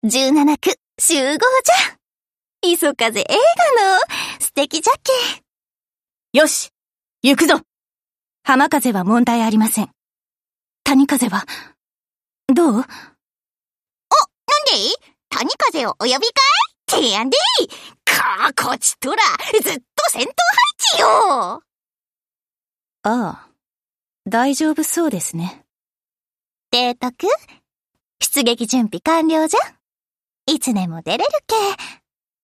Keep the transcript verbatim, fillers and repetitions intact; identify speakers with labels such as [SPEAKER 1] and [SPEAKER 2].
[SPEAKER 1] じゅうなな区集合じゃ。磯風映画の素敵じゃけ。
[SPEAKER 2] よし、行くぞ。浜風は問題ありません。谷風は、どう？お、なんで？
[SPEAKER 1] 谷風をお呼びかい？提案でい。かこちとら、ずっと戦闘配置よ。
[SPEAKER 2] ああ、大丈夫そうですね。
[SPEAKER 1] 提督、出撃準備完了じゃ。いつでも出れるけ。